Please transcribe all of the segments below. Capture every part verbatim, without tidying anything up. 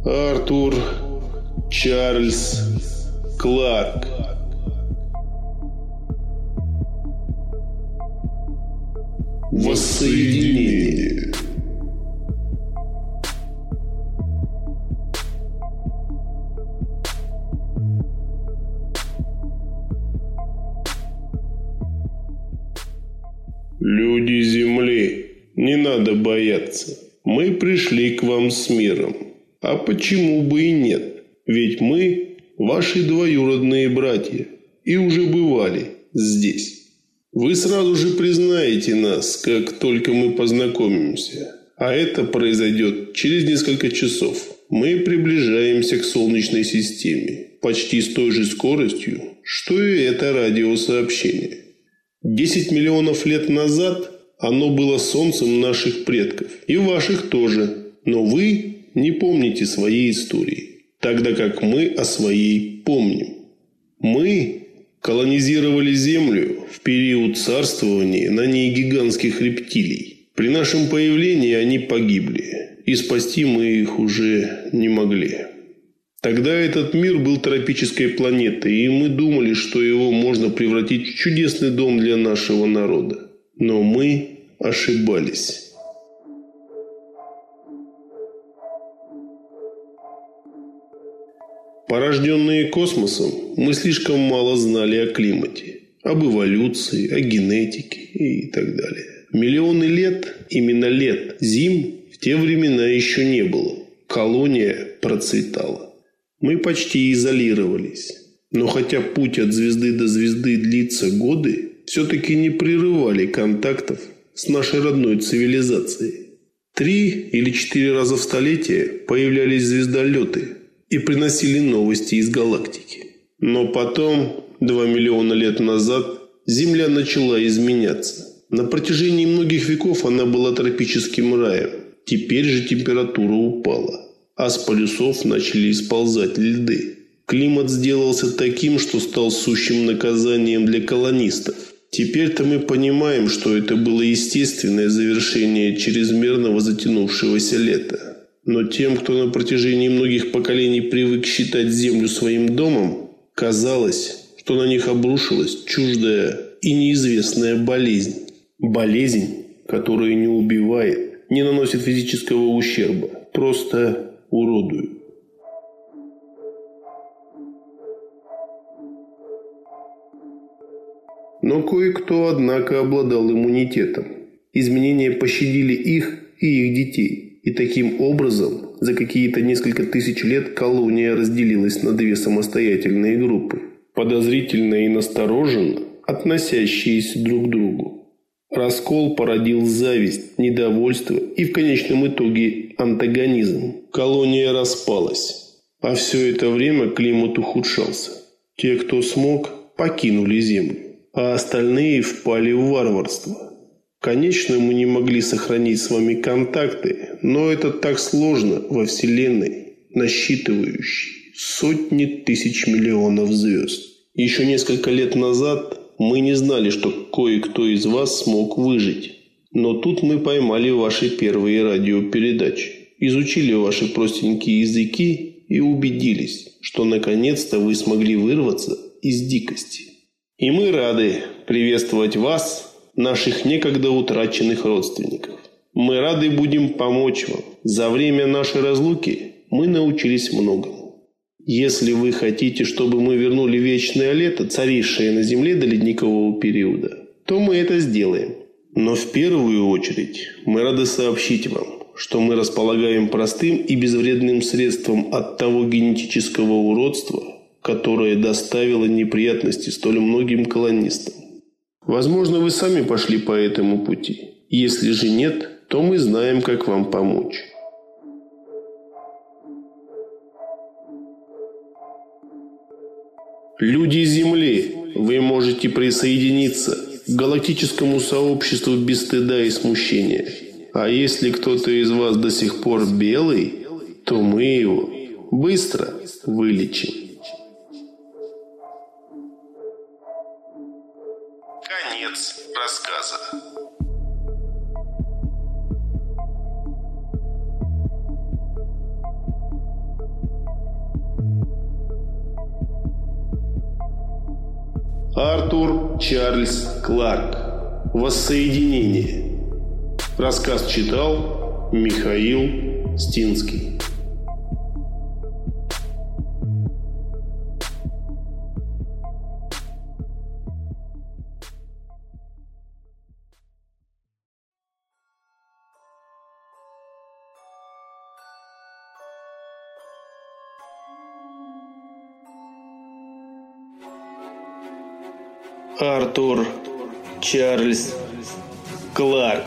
Артур Чарльз Кларк. Воссоединение. Люди Земли, не надо бояться. Мы пришли к вам с миром. А почему бы и нет? Ведь мы ваши двоюродные братья и уже бывали здесь. Вы сразу же признаете нас, как только мы познакомимся. А это произойдет через несколько часов. Мы приближаемся к Солнечной системе почти с той же скоростью, что и это радиосообщение. Десять миллионов лет назад оно было Солнцем наших предков. И ваших тоже. Но вы не помните своей истории. Тогда как мы о своей помним. Мы колонизировали Землю в период царствования на ней гигантских рептилий. При нашем появлении они погибли. И спасти мы их уже не могли. Тогда этот мир был тропической планетой, и мы думали, что его можно превратить в чудесный дом для нашего народа. Но мы ошибались. Порожденные космосом, мы слишком мало знали о климате, об эволюции, о генетике и так далее. Миллионы лет, именно лет, зим в те времена еще не было. Колония процветала. Мы почти изолировались. Но хотя путь от звезды до звезды длится годы, все-таки не прерывали контактов с нашей родной цивилизацией. Три или четыре раза в столетие появлялись звездолеты и приносили новости из галактики. Но потом, два миллиона лет назад, Земля начала изменяться. На протяжении многих веков она была тропическим раем. Теперь же температура упала, а с полюсов начали сползать льды. Климат сделался таким, что стал сущим наказанием для колонистов. Теперь-то мы понимаем, что это было естественное завершение чрезмерного затянувшегося лета. Но тем, кто на протяжении многих поколений привык считать Землю своим домом, казалось, что на них обрушилась чуждая и неизвестная болезнь. Болезнь, которая не убивает, не наносит физического ущерба, просто уродует. Но кое-кто, однако, обладал иммунитетом. Изменения пощадили их и их детей. И таким образом, за какие-то несколько тысяч лет колония разделилась на две самостоятельные группы, подозрительно и настороженно относящиеся друг к другу. Раскол породил зависть, недовольство и в конечном итоге антагонизм. Колония распалась. А все это время климат ухудшался. Те, кто смог, покинули Землю, а остальные впали в варварство. Конечно, мы не могли сохранить с вами контакты, но это так сложно во Вселенной, насчитывающей сотни тысяч миллионов звезд. Еще несколько лет назад мы не знали, что кое-кто из вас смог выжить. Но тут мы поймали ваши первые радиопередачи, изучили ваши простенькие языки и убедились, что наконец-то вы смогли вырваться из дикости. И мы рады приветствовать вас, наших некогда утраченных родственников. Мы рады будем помочь вам. За время нашей разлуки мы научились многому. Если вы хотите, чтобы мы вернули вечное лето, царившее на Земле до ледникового периода, то мы это сделаем. Но в первую очередь мы рады сообщить вам, что мы располагаем простым и безвредным средством от того генетического уродства, которое доставило неприятности столь многим колонистам. Возможно, вы сами пошли по этому пути. Если же нет, то мы знаем, как вам помочь. Люди Земли, вы можете присоединиться к галактическому сообществу без стыда и смущения. А если кто-то из вас до сих пор белый, то мы его быстро вылечим. Конец рассказа. Артур Чарльз Кларк. Воссоединение. Рассказ читал Михаил Стинский. Артур Чарльз Кларк.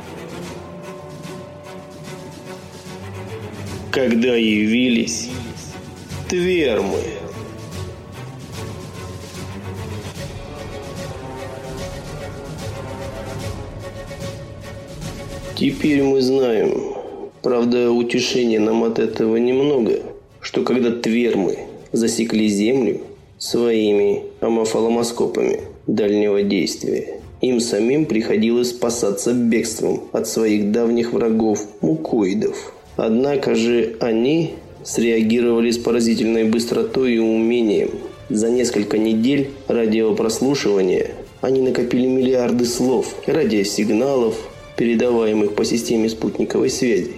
Когда явились Твермы. Теперь мы знаем, правда, утешения нам от этого немного, что когда Твермы засекли землю своими амофаломоскопами дальнего действия, им самим приходилось спасаться бегством от своих давних врагов мукоидов. Однако же они среагировали с поразительной быстротой и умением. За несколько недель радиопрослушивания они накопили миллиарды слов, радиосигналов, передаваемых по системе спутниковой связи.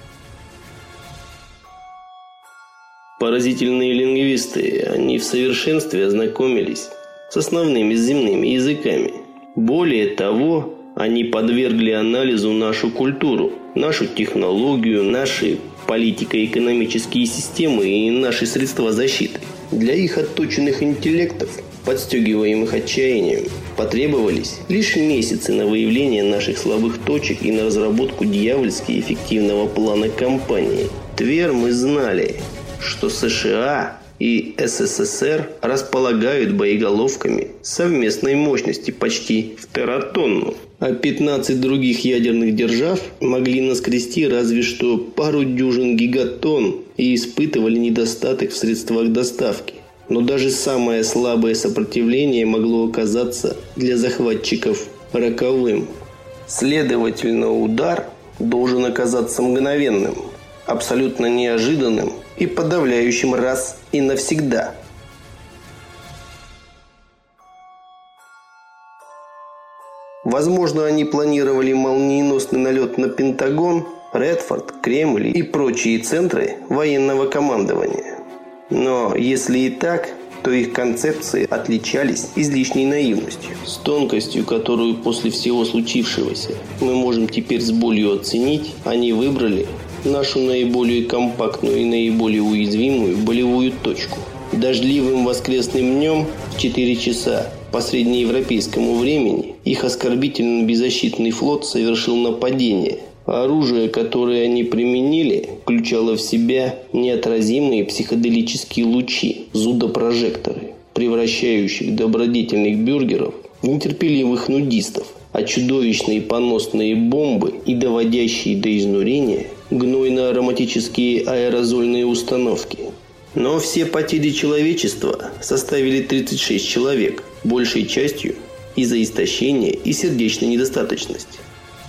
Поразительные лингвисты, они в совершенстве ознакомились с основными земными языками. Более того, они подвергли анализу нашу культуру, нашу технологию, наши политико-экономические системы и наши средства защиты. Для их отточенных интеллектов, подстегиваемых отчаянием, потребовались лишь месяцы на выявление наших слабых точек и на разработку дьявольски эффективного плана кампании. Твермы знали, что США и СССР располагают боеголовками совместной мощности почти в тератонну, а пятнадцать других ядерных держав могли наскрести разве что пару дюжин гигатонн и испытывали недостаток в средствах доставки. Но даже самое слабое сопротивление могло оказаться для захватчиков роковым. Следовательно, удар должен оказаться мгновенным, абсолютно неожиданным и подавляющим раз и навсегда. Возможно, они планировали молниеносный налет на Пентагон, Редфорд, Кремль и прочие центры военного командования. Но если и так, то их концепции отличались излишней наивностью. С тонкостью, которую после всего случившегося мы можем теперь с болью оценить, они выбрали нашу наиболее компактную и наиболее уязвимую болевую точку. Дождливым воскресным днем в четыре часа по среднеевропейскому времени их оскорбительно беззащитный флот совершил нападение. Оружие, которое они применили, включало в себя неотразимые психоделические лучи, зудопрожекторы, превращающих добродетельных бюргеров в нетерпеливых нудистов, а чудовищные поносные бомбы и доводящие до изнурения гнойно-ароматические аэрозольные установки. Но все потери человечества составили тридцать шесть человек, большей частью из-за истощения и сердечной недостаточности.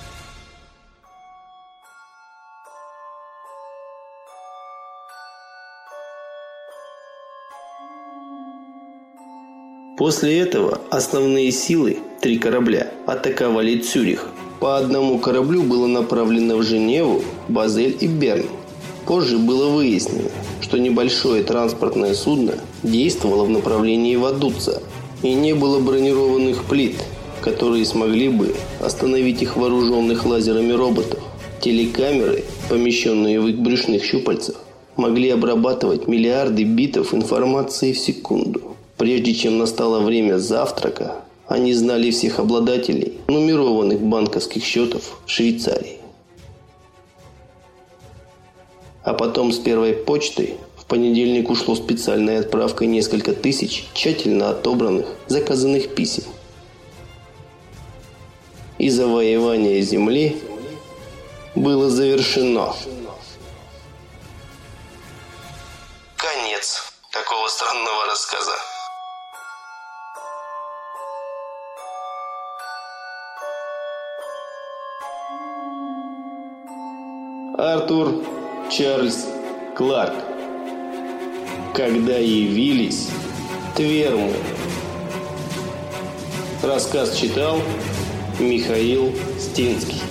После этого основные силы, три корабля, атаковали Цюрих. По одному кораблю было направлено в Женеву, Базель и Берн. Позже было выяснено, что небольшое транспортное судно действовало в направлении Вадуца, и не было бронированных плит, которые смогли бы остановить их вооруженных лазерами роботов. Телекамеры, помещенные в их брюшных щупальцах, могли обрабатывать миллиарды битов информации в секунду. Прежде чем настало время завтрака, они знали всех обладателей нумерованных банковских счетов в Швейцарии. А потом с первой почты в понедельник ушло специальной отправкой несколько тысяч тщательно отобранных заказанных писем. И завоевание земли было завершено. Конец такого странного рассказа. Артур Чарльз Кларк. Когда явились Твермы. Рассказ читал Михаил Стинский.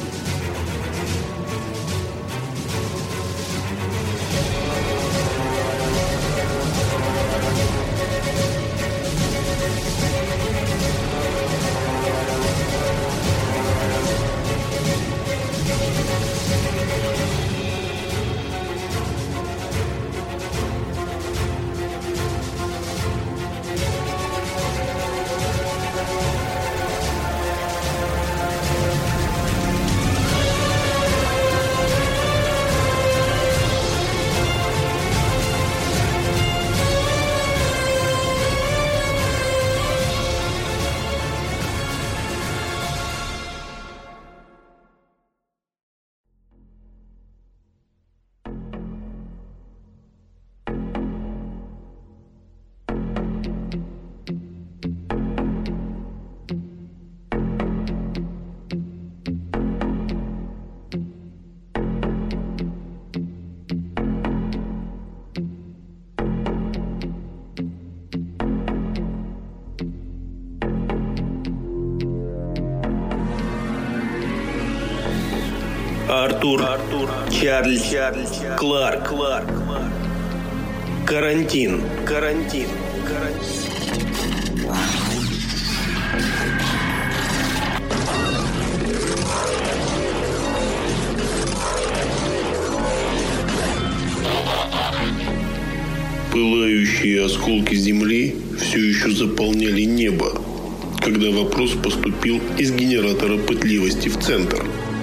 Артур, Артур, Чарльз, Чарльз, Кларк, Кларк, Карантин, карантин, карантин. Пылающие осколки земли все еще заполняли небо, когда вопрос поступил из генератора пытливости в центр.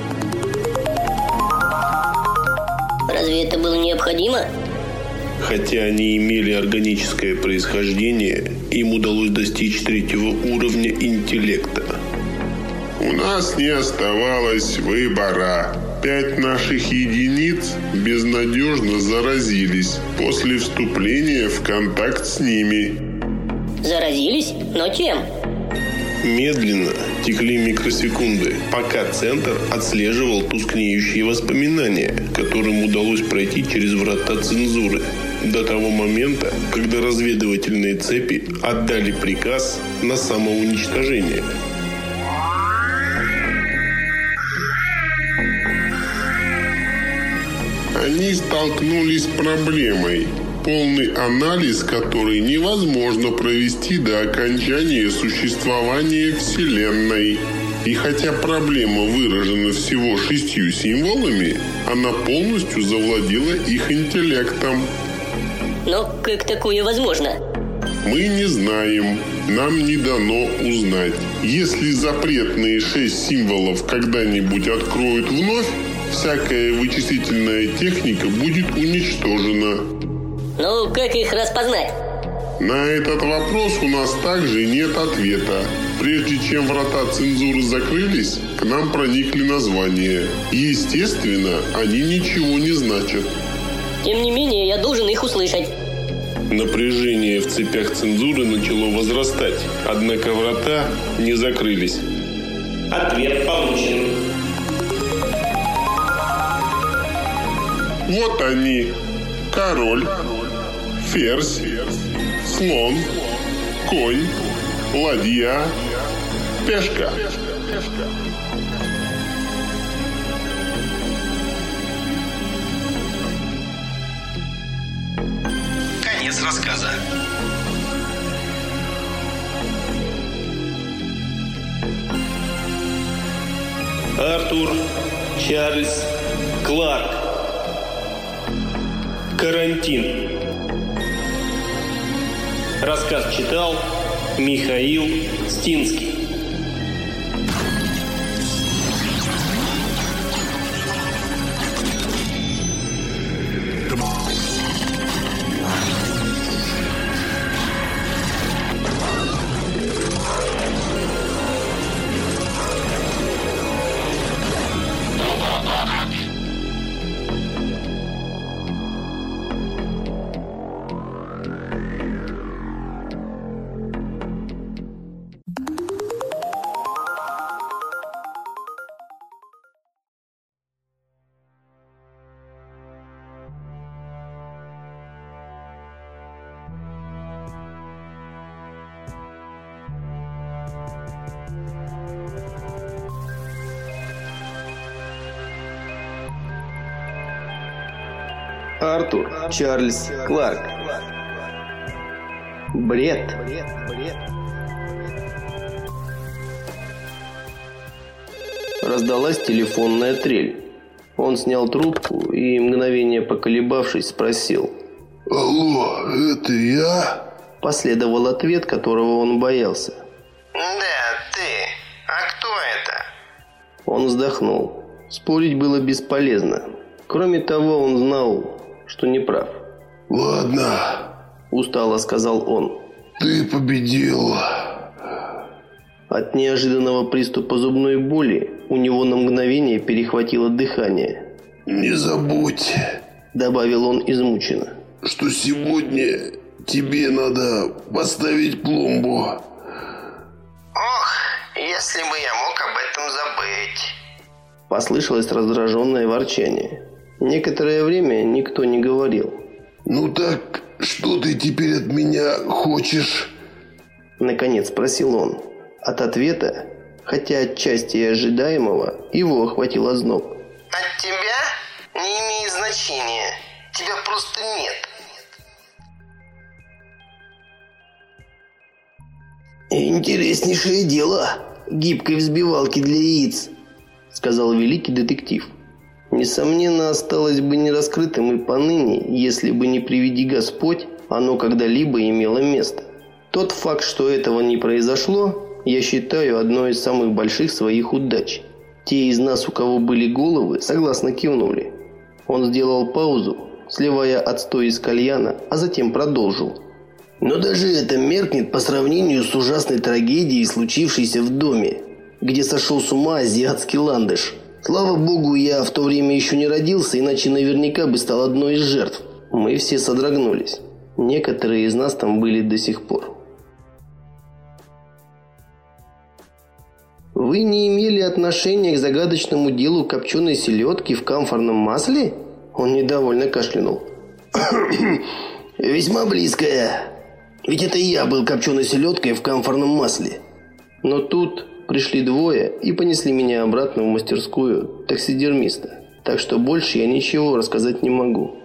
Разве это было необходимо? Хотя они имели органическое происхождение, им удалось достичь третьего уровня интеллекта. У нас не оставалось выбора. Пять наших единиц безнадежно заразились после вступления в контакт с ними. Заразились? Но чем? Медленно текли микросекунды, пока центр отслеживал тускнеющие воспоминания, которым удалось пройти через врата цензуры, до того момента, когда разведывательные цепи отдали приказ на самоуничтожение. Они столкнулись с проблемой, полный анализ которой невозможно провести до окончания существования Вселенной. И хотя проблема выражена всего шестью символами, она полностью завладела их интеллектом. Но как такое возможно? Мы не знаем, нам не дано узнать. Если запретные шесть символов когда-нибудь откроют вновь, всякая вычислительная техника будет уничтожена. Ну, как их распознать? На этот вопрос у нас также нет ответа. Прежде чем врата цензуры закрылись, к нам проникли названия. Естественно, они ничего не значат. Тем не менее, я должен их услышать. Напряжение в цепях цензуры начало возрастать, однако врата не закрылись. Ответ получен. Вот они. Король, ферзь, слон, конь, ладья, пешка. Конец рассказа. Артур, Чарльз, Кларк. Карантин. Рассказ читал Михаил Стинский. Артур Чарльз Кларк. Бред. Раздалась телефонная трель. Он снял трубку и, мгновение поколебавшись, спросил: «Алло, это я?» Последовал ответ, которого он боялся. «Да, ты. А кто это?» Он вздохнул. Спорить было бесполезно. Кроме того, он знал, что не прав. «Ладно», – устало сказал он. «Ты победил». От неожиданного приступа зубной боли у него на мгновение перехватило дыхание. «Не забудь», – добавил он измученно, – «что сегодня тебе надо поставить пломбу». «Ох, если бы я мог об этом забыть». Послышалось раздраженное ворчание. Некоторое время никто не говорил. «Ну так, что ты теперь от меня хочешь?» Наконец спросил он. От ответа, хотя отчасти и ожидаемого, его охватил озноб. «От тебя не имеет значения. Тебя просто нет». «Интереснейшее дело гибкой взбивалки для яиц», — сказал великий детектив. Несомненно, осталось бы нераскрытым и поныне, если бы не приведи Господь, оно когда-либо имело место. Тот факт, что этого не произошло, я считаю одной из самых больших своих удач. Те из нас, у кого были головы, согласно кивнули. Он сделал паузу, сливая отстой из кальяна, а затем продолжил. Но даже это меркнет по сравнению с ужасной трагедией, случившейся в доме, где сошел с ума азиатский ландыш. Слава богу, я в то время еще не родился, иначе наверняка бы стал одной из жертв. Мы все содрогнулись. Некоторые из нас там были до сих пор. Вы не имели отношения к загадочному делу копченой селедки в камфорном масле? Он недовольно кашлянул. Весьма близкая. Ведь это я был копченой селедкой в камфорном масле. Но тут пришли двое и понесли меня обратно в мастерскую таксидермиста. Так что больше я ничего рассказать не могу.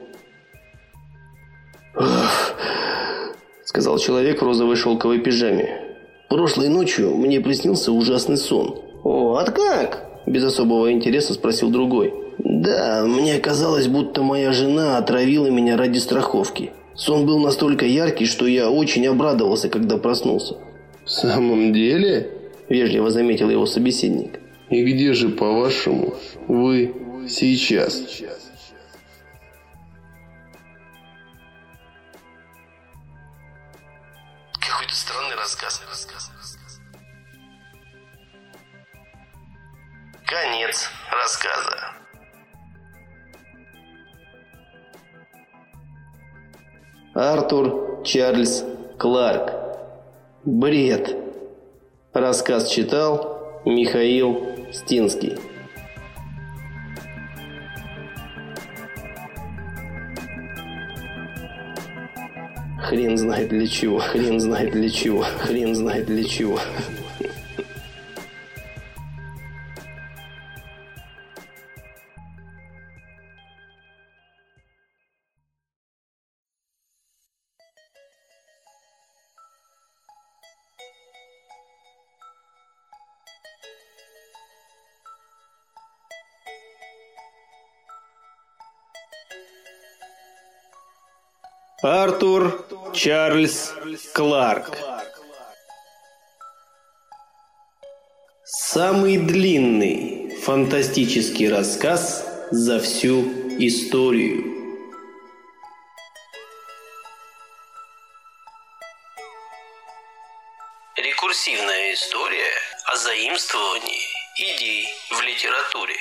«Ох», — сказал человек в розовой шелковой пижаме. «Прошлой ночью мне приснился ужасный сон». «Вот как?» – без особого интереса спросил другой. «Да, мне казалось, будто моя жена отравила меня ради страховки. Сон был настолько яркий, что я очень обрадовался, когда проснулся». «В самом деле?» – вежливо заметил его собеседник. «И где же, по-вашему, вы сейчас?» Какой-то странный рассказ. Конец рассказа. Артур Чарльз Кларк. Бред. Рассказ читал Михаил Стинский. Хрен знает для чего, хрен знает для чего, хрен знает для чего. Артур Чарльз Кларк. Самый длинный фантастический рассказ за всю историю. Рекурсивная история о заимствовании идей в литературе.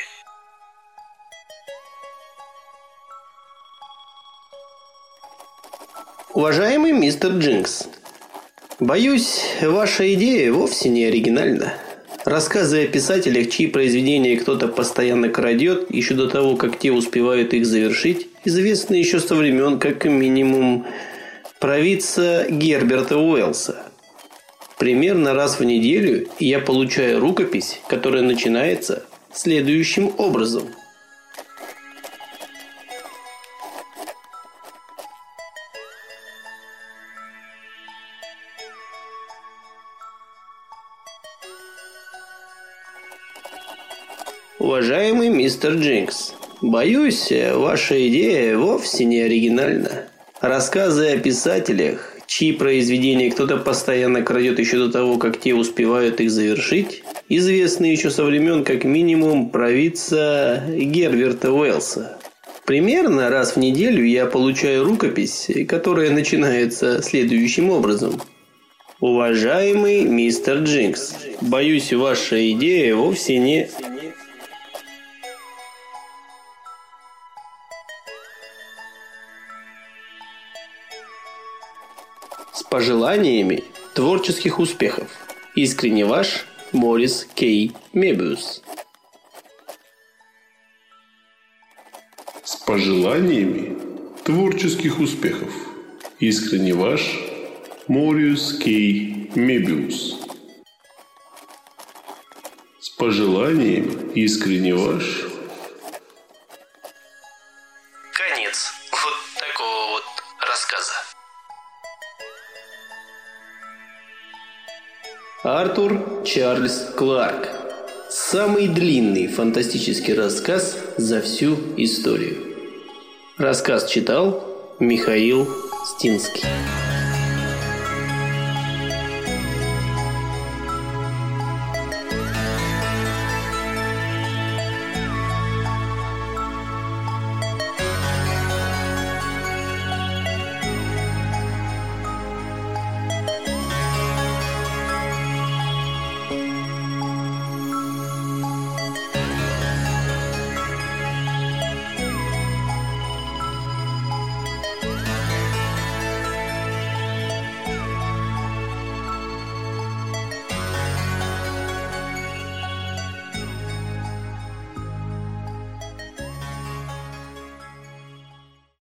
Уважаемый мистер Джинкс, боюсь, ваша идея вовсе не оригинальна. Рассказы о писателях, чьи произведения кто-то постоянно крадет, еще до того, как те успевают их завершить, известны еще со времен, как минимум, провидца Герберта Уэллса. Примерно раз в неделю я получаю рукопись, которая начинается следующим образом. Уважаемый мистер Джинкс, боюсь, ваша идея вовсе не оригинальна. Рассказы о писателях, чьи произведения кто-то постоянно крадет еще до того, как те успевают их завершить, известны еще со времен как минимум провидца Герберта Уэллса. Примерно раз в неделю я получаю рукопись, которая начинается следующим образом. Уважаемый мистер Джинкс, боюсь, ваша идея вовсе не... С пожеланиями творческих успехов. Искренне ваш Морис Кей Мебиус. С пожеланиями творческих успехов. Искренне ваш Морис Кей Мебиус. С пожеланием искренне ваш. Конец вот такого вот рассказа. Артур Чарльз Кларк. Самый длинный фантастический рассказ за всю историю. Рассказ читал Михаил Стинский.